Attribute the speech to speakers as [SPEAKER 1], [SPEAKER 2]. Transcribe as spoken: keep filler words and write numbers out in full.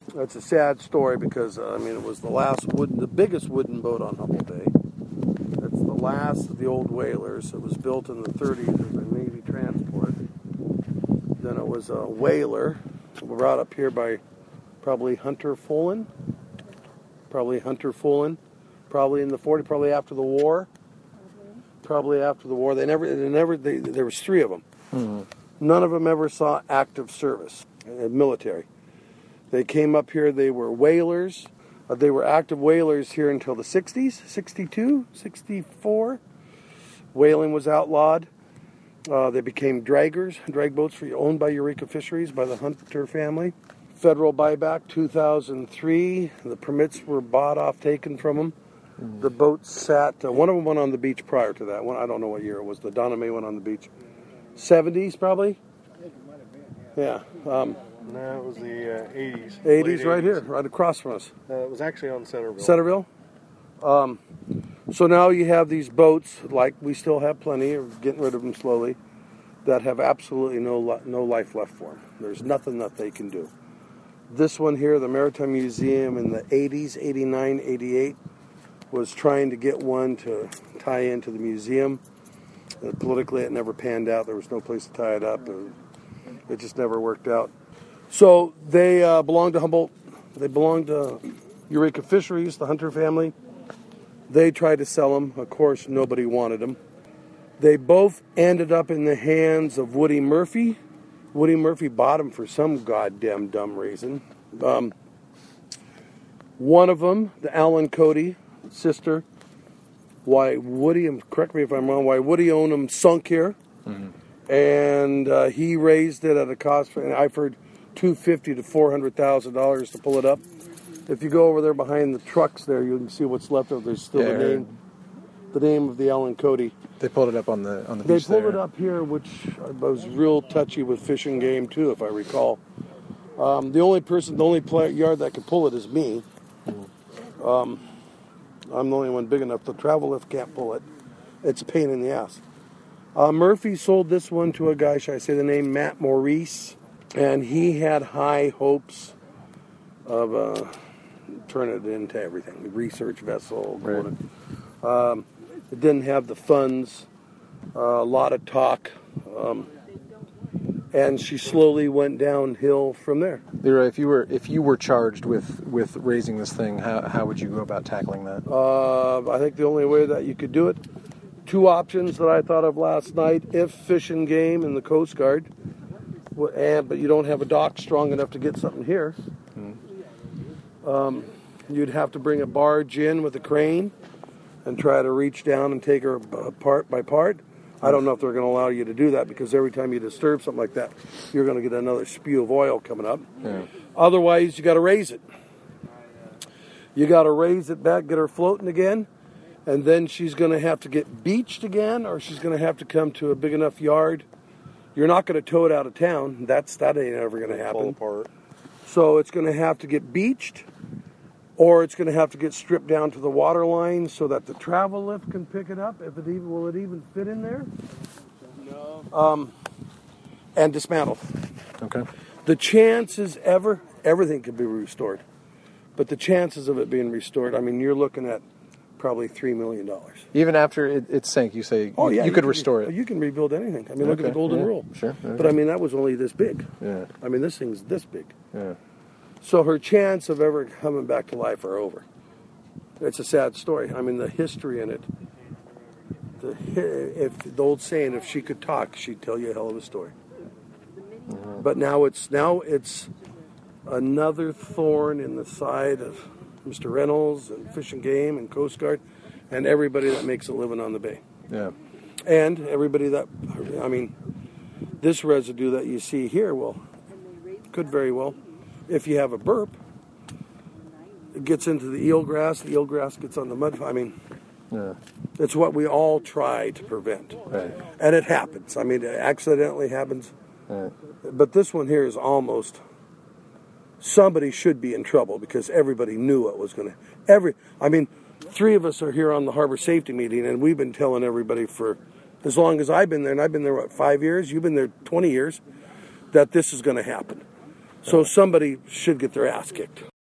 [SPEAKER 1] It's a sad story because, uh, I mean, it was the last wooden, the biggest wooden boat on Humboldt Bay. It's the last of the old whalers. It was built in the thirties as a Navy transport. Then it was a whaler brought up here by probably Hunter Fullen. Probably Hunter Fullen. Probably in the forties, probably after the war. Probably after the war. They never, they never, they, there was three of them. Mm-hmm. None of them ever saw active service, uh, military. They came up here, they were whalers. Uh, they were active whalers here until the sixties, sixty-two, sixty-four. Whaling was outlawed. Uh, they became draggers, drag boats for, owned by Eureka Fisheries, by the Hunter family. Federal buyback, two thousand three. The permits were bought off, taken from them. Mm. The boats sat, uh, one of them went on the beach prior to that. One, I don't know what year it was. The Donna May went on the beach. seventies, probably? Yeah. Um,
[SPEAKER 2] No, it was the uh, eighties.
[SPEAKER 1] eighties, right here, right across from us.
[SPEAKER 2] Uh, it was actually on Centerville.
[SPEAKER 1] Centerville? Um, so now you have these boats, like we still have plenty, or getting rid of them slowly, that have absolutely no no life left for them. There's nothing that they can do. This one here, the Maritime Museum in the eighties, eighty-nine, eighty-eight, was trying to get one to tie into the museum. Uh, politically, it never panned out. There was no place to tie it up. It, it just never worked out. So they uh, belonged to Humboldt. They belonged to Eureka Fisheries, the Hunter family. They tried to sell them. Of course, nobody wanted them. They both ended up in the hands of Woody Murphy. Woody Murphy bought them for some goddamn dumb reason. Um, one of them, the Alan Cody sister, why Woody, correct me if I'm wrong, why Woody owned them, sunk here. Mm-hmm. And uh, he raised it at a cost, for, and I've heard two hundred fifty thousand to four hundred thousand dollars to pull it up. If you go over there behind the trucks there, you can see what's left of. There's still yeah, the name, the name of the Alan Cody.
[SPEAKER 2] They pulled it up on the on the
[SPEAKER 1] they
[SPEAKER 2] beach.
[SPEAKER 1] They pulled
[SPEAKER 2] there.
[SPEAKER 1] it up here, which was real touchy with Fish and Game too, if I recall. Um, the only person, the only play, yard that could pull it is me. Mm-hmm. Um, I'm the only one big enough. The travel lift can't pull it. It's a pain in the ass. Uh, Murphy sold this one to a guy, should I say the name, Matt Maurice. And he had high hopes of uh, turning it into everything. Research vessel.
[SPEAKER 2] Right.
[SPEAKER 1] Um, it didn't have the funds. Uh, a lot of talk. Um, and she slowly went downhill from there.
[SPEAKER 2] Leroy, if you were if you were charged with, with raising this thing, how how would you go about tackling that?
[SPEAKER 1] Uh, I think the only way that you could do it, two options that I thought of last night, if Fish and Game and the Coast Guard, and but you don't have a dock strong enough to get something here, mm-hmm. um, you'd have to bring a barge in with a crane and try to reach down and take her part by part. I don't know if they're going to allow you to do that because every time you disturb something like that, you're going to get another spew of oil coming up. Yeah. Otherwise, you got to raise it. You got to raise it back, get her floating again, and then she's going to have to get beached again, or she's going to have to come to a big enough yard. You're not going to tow it out of town. That's that ain't ever going to happen.
[SPEAKER 2] Fall apart.
[SPEAKER 1] So it's going to have to get beached, or it's going to have to get stripped down to the water line so that the travel lift can pick it up. If it even will it even fit in there? No. Um, and dismantled.
[SPEAKER 2] Okay.
[SPEAKER 1] The chances ever everything could be restored, but the chances of it being restored, I mean, you're looking at probably three million dollars.
[SPEAKER 2] Even after it, it sank, you say
[SPEAKER 1] oh,
[SPEAKER 2] you,
[SPEAKER 1] yeah,
[SPEAKER 2] you,
[SPEAKER 1] you
[SPEAKER 2] could
[SPEAKER 1] can,
[SPEAKER 2] restore it.
[SPEAKER 1] You can rebuild anything. I mean, look
[SPEAKER 2] okay.
[SPEAKER 1] at the Golden
[SPEAKER 2] yeah.
[SPEAKER 1] Rule.
[SPEAKER 2] Sure. Okay.
[SPEAKER 1] But I mean, that was only this big.
[SPEAKER 2] Yeah.
[SPEAKER 1] I mean, this thing's this big.
[SPEAKER 2] Yeah.
[SPEAKER 1] So her chance of ever coming back to life are over. It's a sad story. I mean, the history in it. The, if the old saying, if she could talk, she'd tell you a hell of a story. Mm-hmm. But now it's now it's another thorn in the side of Mister Reynolds and Fish and Game and Coast Guard and everybody that makes a living on the bay.
[SPEAKER 2] Yeah.
[SPEAKER 1] And everybody that, I mean, this residue that you see here, well, could very well, if you have a burp, it gets into the eelgrass, the eelgrass gets on the mud. I mean, yeah. It's what we all try to prevent.
[SPEAKER 2] Right.
[SPEAKER 1] And it happens. I mean, it accidentally happens.
[SPEAKER 2] Right.
[SPEAKER 1] But this one here is almost, somebody should be in trouble because everybody knew what was going to, every, I mean, three of us are here on the harbor safety meeting, and we've been telling everybody for as long as I've been there, and I've been there, what, five years? You've been there twenty years, that this is going to happen. So somebody should get their ass kicked.